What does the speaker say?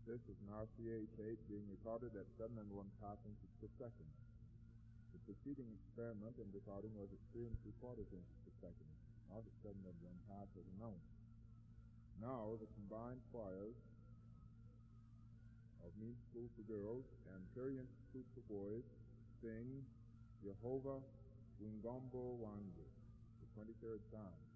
This is an RCA tape being recorded at 7 1 passings per second. The preceding experiment and recording was at 3 3/4 inches per second, not at 7 1 half as announced. Now the combined choirs of Music School for Girls and Prairie Institute for Boys sing Jehovah Wingombo Wangu, the 23rd time.